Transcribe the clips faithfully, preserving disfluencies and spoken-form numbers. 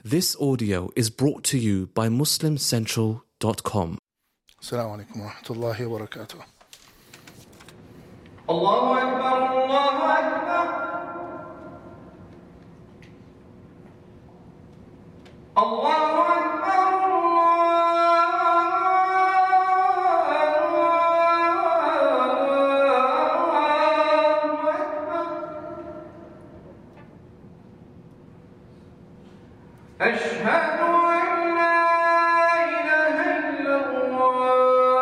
This audio is brought to you by Muslim Central dot com. Assalamu alaikum wa rahmatullahi wa barakatuh. Allahu Akbar, Allahu Akbar. Allahu Akbar, Allahu Akbar. Ashhadu an la ilaha illallah.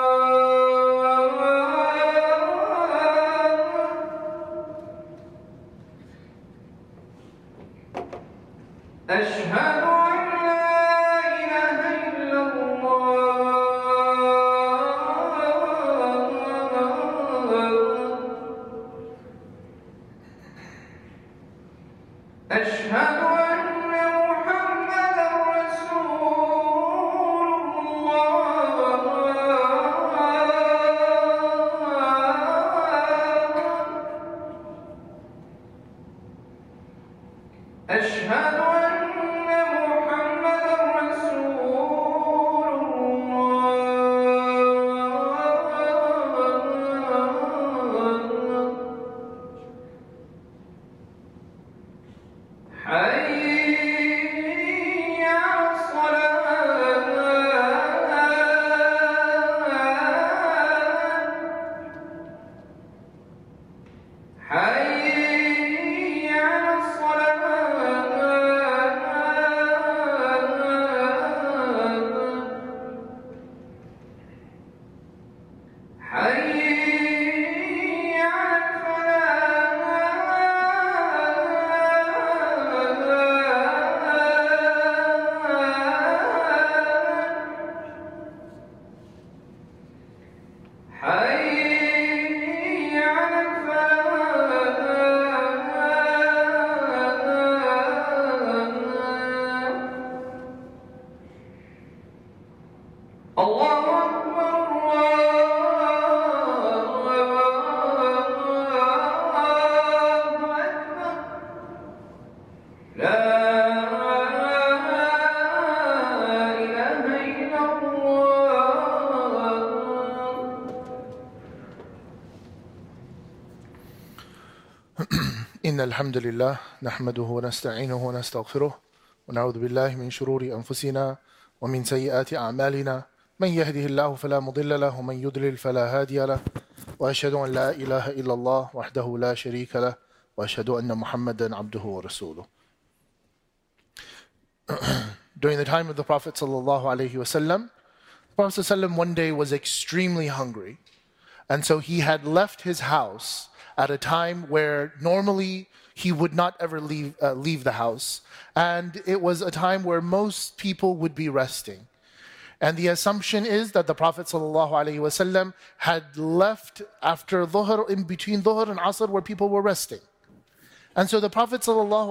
أشهد أن لا إله إلا الله أشهد أن محمدا رسول الله أشهد حي على الصلاة حي على الصلاة حي حي على الفلاح الله أكبر الله أكبر لا إله إلا الله إن الحمد لله نحمده ونستعينه ونستغفره ونعوذ بالله من شرور أنفسنا ومن سيئات أعمالنا من يهده الله فلا مضل له ومن يضلل فلا هادي له وأشهد أن لا إله إلا الله وحده لا شريك له وأشهد أن محمدا عبده ورسوله. During the time of the Prophet sallallahu alaihi wasallam, the Prophet sallam one day was extremely hungry, and so he had left his house at a time where normally he would not ever leave, uh, leave the house. And it was a time where most people would be resting. And the assumption is that the Prophet ﷺ had left after Dhuhr, in between Dhuhr and Asr, where people were resting. And so the Prophet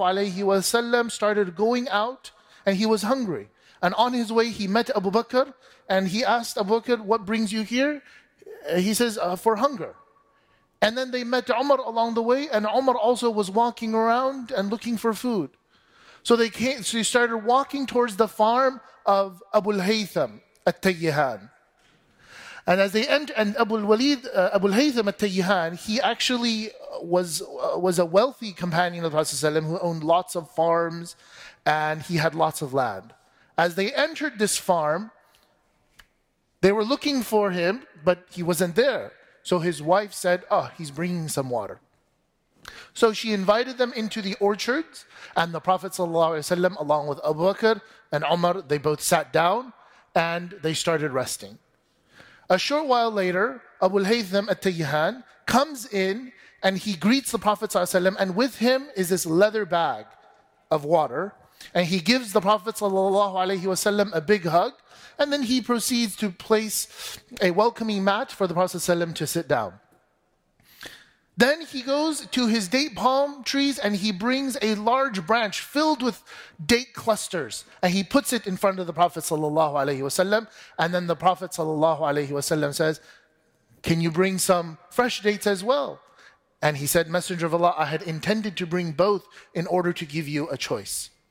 ﷺ started going out, and he was hungry. And on his way, he met Abu Bakr, and he asked Abu Bakr, "What brings you here?" He says, uh, "For hunger." And then they met Umar along the way, and Umar also was walking around and looking for food. So they came, so they started walking towards the farm of Abu al-Haytham at-Tayyihan. And as they entered, and Abu al-Walid, uh, Abu al-Haytham at-Tayyihan, he actually was, uh, was a wealthy companion of the Prophet ﷺ who owned lots of farms, and he had lots of land. As they entered this farm, they were looking for him, but he wasn't there. So his wife said, "Oh, he's bringing some water." So she invited them into the orchards, and the Prophet ﷺ, along with Abu Bakr and Umar, they both sat down and they started resting. A short while later, Abu al-Haytham at-Tayyihan comes in and he greets the Prophet ﷺ, and with him is this leather bag of water, and he gives the Prophet ﷺ a big hug, and then he proceeds to place a welcoming mat for the Prophet ﷺ to sit down. Then he goes to his date palm trees and he brings a large branch filled with date clusters, and he puts it in front of the Prophet ﷺ, and then the Prophet ﷺ says, "Can you bring some fresh dates as well?" And he said, "Messenger of Allah, I had intended to bring both in order to give you a choice."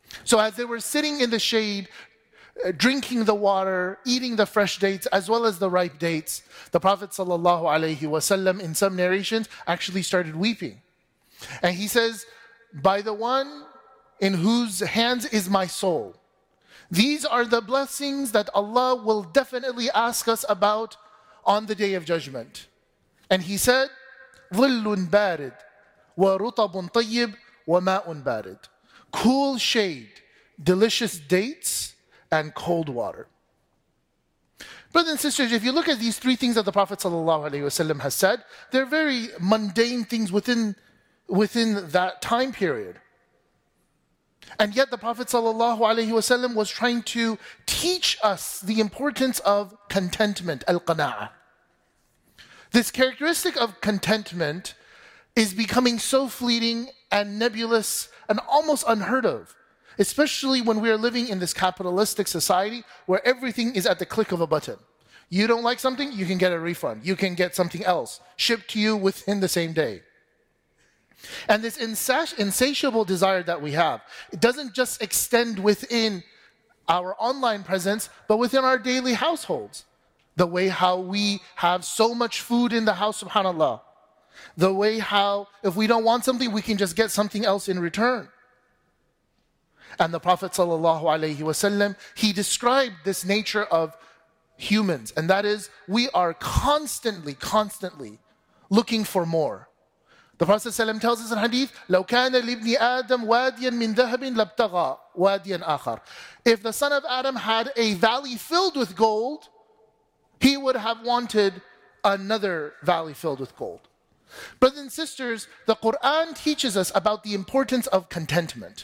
So as they were sitting in the shade, uh, drinking the water, eating the fresh dates as well as the ripe dates, the Prophet ﷺ, in some narrations, actually started weeping. And he says, by the one in whose hands is my soul, these are the blessings that Allah will definitely ask us about on the Day of Judgment. And he said, ظِلٌّ بَارِدٌ وَرُطَبٌ طَيِّبٌ وَمَاءٌ بَارِدٌ. Cool shade, delicious dates, and cold water. Brothers and sisters, if you look at these three things that the Prophet ﷺ has said, they're very mundane things within, within that time period. And yet the Prophet ﷺ was trying to teach us the importance of contentment, al-qana'ah. This characteristic of contentment is becoming so fleeting and nebulous and almost unheard of, especially when we are living in this capitalistic society where everything is at the click of a button. You don't like something, you can get a refund. You can get something else shipped to you within the same day. And this insatiable desire that we have, it doesn't just extend within our online presence, but within our daily households. The way how we have so much food in the house, subhanAllah. The way how, if we don't want something, we can just get something else in return. And the Prophet ﷺ, he described this nature of humans, and that is, we are constantly, constantly looking for more. The Prophet ﷺ tells us in hadith, لَوْ كَانَ لِابْنِ آدَمْ وَادِيًا مِنْ ذَهَبٍ لَابْتَغَى وَادِيًا آخَرَ. If the son of Adam had a valley filled with gold, he would have wanted another valley filled with gold. Brothers and sisters, the Quran teaches us about the importance of contentment.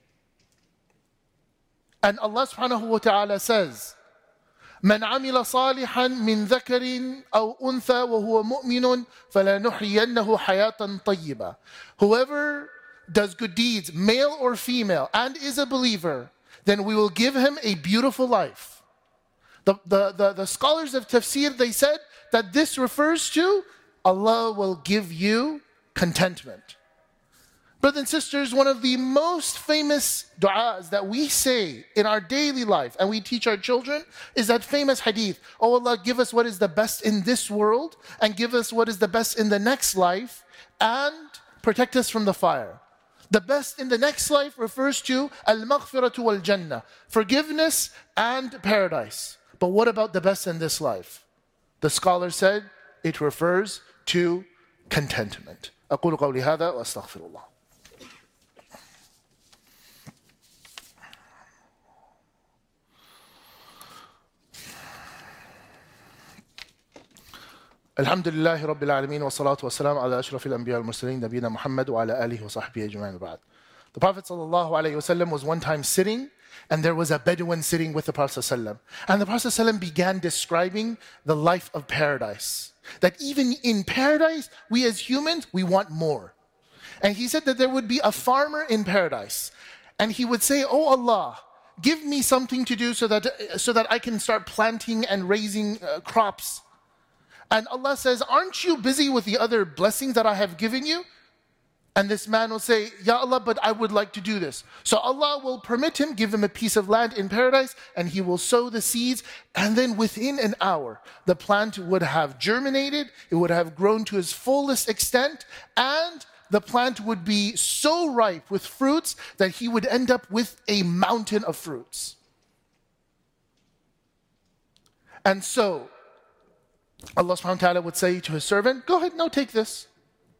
And Allah subhanahu wa ta'ala says, مَنْ عَمِلَ صَالِحًا مِنْ ذَكَرٍ أَوْ أُنْثَى وَهُوَ مُؤْمِنٌ فَلَنُحْيِيَنَّهُ حَيَاةً طَيِّبًا. Whoever does good deeds, male or female, and is a believer, then we will give him a beautiful life. The, the, the, the scholars of tafsir, they said that this refers to Allah will give you contentment. Brothers and sisters, one of the most famous du'as that we say in our daily life and we teach our children is that famous hadith, oh Allah, give us what is the best in this world and give us what is the best in the next life and protect us from the fire. The best in the next life refers to al-maghfiratu wal-jannah, forgiveness and paradise. But what about the best in this life? The scholar said it refers to contentment. أقول قولي هذا وأستغفر الله. الحمد لله رب العالمين والصلاة والسلام على أشرف الأنبياء والمرسلين نبينا محمد وعلى آله وصحبه أجمعين بعد. The Prophet ﷺ was one time sitting, and there was a Bedouin sitting with the Prophet ﷺ. And the Prophet ﷺ began describing the life of paradise. That even in paradise, we as humans, we want more. And he said that there would be a farmer in paradise. And he would say, oh Allah, give me something to do so that, so that I can start planting and raising uh, crops. And Allah says, aren't you busy with the other blessings that I have given you? And this man will say, Ya Allah, but I would like to do this. So Allah will permit him, give him a piece of land in paradise, and he will sow the seeds. And then within an hour, the plant would have germinated, it would have grown to its fullest extent, and the plant would be so ripe with fruits that he would end up with a mountain of fruits. And so, Allah subhanahu wa ta'ala would say to his servant, go ahead, no, take this.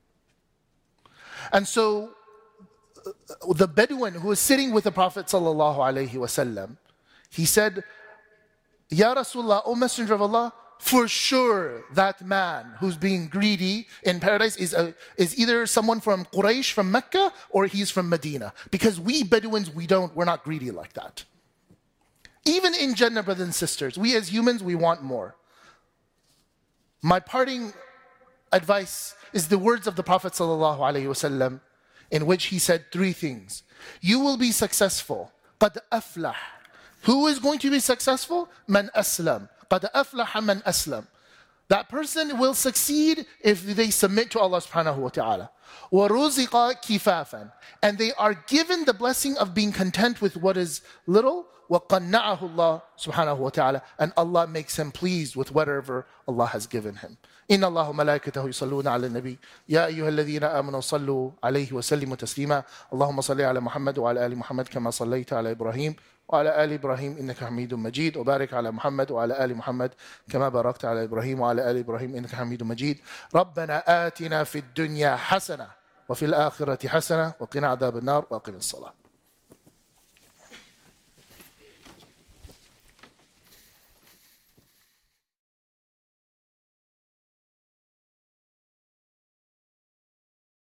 And so the Bedouin who was sitting with the Prophet sallallahu alaihi wasallam, he said, Ya Rasulullah, O Messenger of Allah, for sure that man who's being greedy in paradise is, a, is either someone from Quraysh, from Mecca, or he's from Medina. Because we Bedouins, we don't, we're not greedy like that. Even in Jannah, brothers and sisters, we as humans, we want more. My parting advice is the words of the Prophet ﷺ, in which he said three things. You will be successful. قَدْ أَفْلَحْ. Who is going to be successful? مَنْ أَسْلَمْ. قَدْ أَفْلَحَ مَنْ أَسْلَمْ. That person will succeed if they submit to Allah subhanahu wa ta'ala. وَرُزِقَ كِفَافًا. And they are given the blessing of being content with what is little. وَقَنَّعَهُ اللَّهُ subhanahu wa ta'ala. And Allah makes him pleased with whatever Allah has given him. إِنَّ اللَّهُ مَلَائِكَتَهُ يُصَلُّونَ عَلَى النَّبِيِّ يَا أَيُّهَا الَّذِينَ آمَنُوا صَلُّوا عَلَيْهِ وَسَلِّمُوا تَسْلِيمًا اللهم صل على محمد وعلى آل محمد كما صليت على إبراهيم وعلى آل إبراهيم إنك حميد مجيد وبارك على محمد وعلى آل محمد كما باركت على إبراهيم وعلى آل إبراهيم إنك حميد مجيد ربنا آتنا في الدنيا حسنة وفي الآخرة حسنة وقنا عذاب النار وأقم الصلاة.